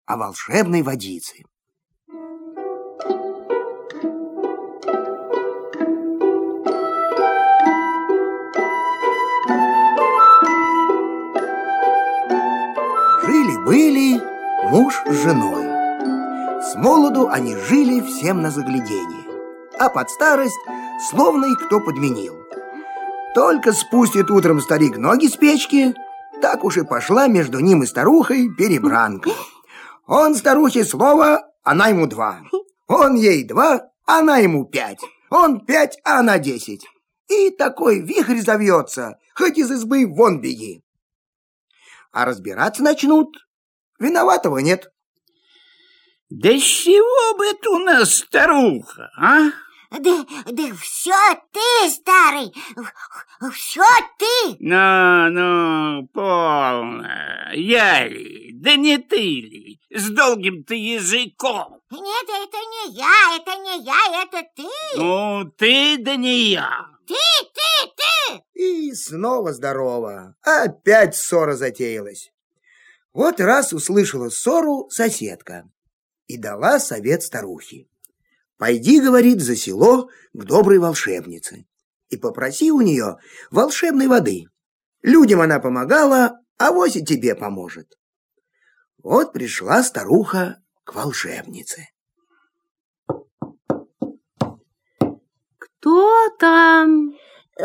о волшебной водице. Жили-были муж с женой. С молоду они жили всем на загляденье, а под старость словно и кто подменил. Только спустит утром старик ноги с печки, так уж и пошла между ним и старухой перебранка. Он старухе слово, она ему 2. Он ей 2, она ему 5. Он 5, а она 10. И такой вихрь завьется, хоть из избы вон беги. А разбираться начнут, виноватого нет. Да с чего бы это у нас старуха, а? Да все ты, старый, все ты. Ну, полно. Я ли? Да не ты ли? С долгим-то языком. Нет, это не я, это ты. Ну, ты да не я. Ты. И снова здорово. Опять ссора затеялась. Вот раз услышала ссору соседка и дала совет старухе. Пойди, говорит, за село к доброй волшебнице и попроси у нее волшебной воды. Людям она помогала, авось и тебе поможет. Вот пришла старуха к волшебнице. Кто там?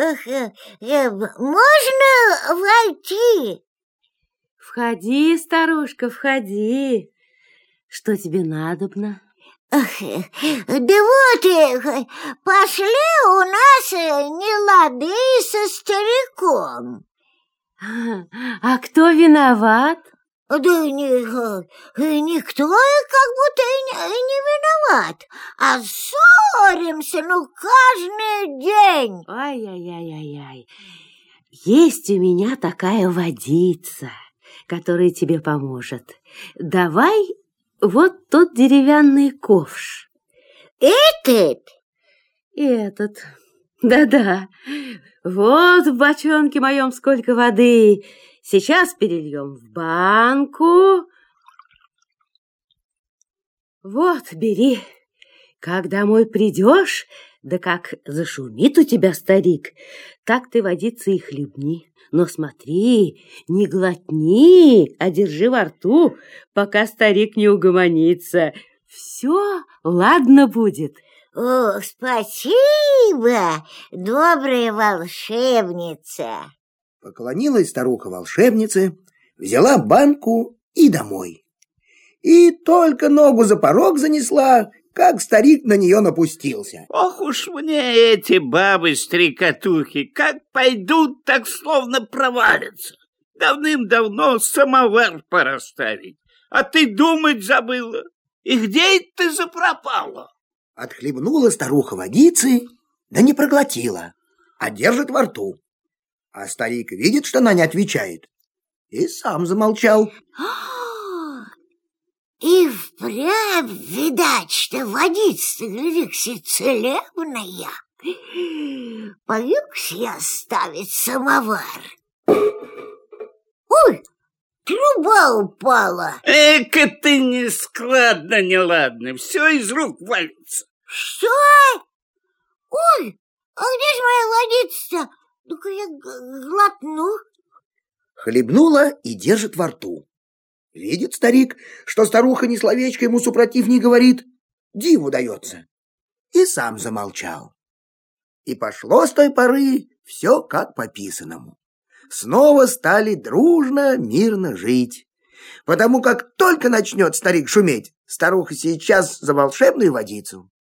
Можно войти? Входи, старушка, входи. Что тебе надобно? Да вот, пошли у нас нелады со стариком. А кто виноват? Да никто как будто и не виноват, а ссоримся, каждый день. Ай-яй-яй-яй-яй. Есть у меня такая водица, которая тебе поможет. Давай вот тот деревянный ковш. Этот? Этот. Да-да. Вот в бочонке моем сколько воды. Сейчас перельем в банку. Вот, бери. Как домой придешь, да как зашумит у тебя старик, так ты водицы и хлебни. Но смотри, не глотни, а держи во рту, пока старик не угомонится. Все ладно будет. О, спасибо, добрая волшебница. Поклонилась старуха волшебнице, взяла банку и домой. И только ногу за порог занесла, как старик на нее напустился. Ох уж мне эти бабы-стрекотухи, как пойдут, так словно провалятся. Давным-давно самовар пора ставить, а ты думать забыла. И где ты запропала? Отхлебнула старуха водицы, да не проглотила, а держит во рту. А старик видит, что она не отвечает, и сам замолчал. И впрямь видать, что водица, гляди-ка, целебная. Поюсь я ставить самовар. Ой, труба упала. Эка ты неладно, все из рук валится. Что? Ой, а где же моя водица-то? Ну-ка я глотну. Хлебнула и держит во рту. Видит старик, что старуха ни словечко ему супротив не говорит, диву дается. И сам замолчал. И пошло с той поры все как по писанному. Снова стали дружно, мирно жить. Потому как только начнет старик шуметь, старуха сейчас за волшебную водицу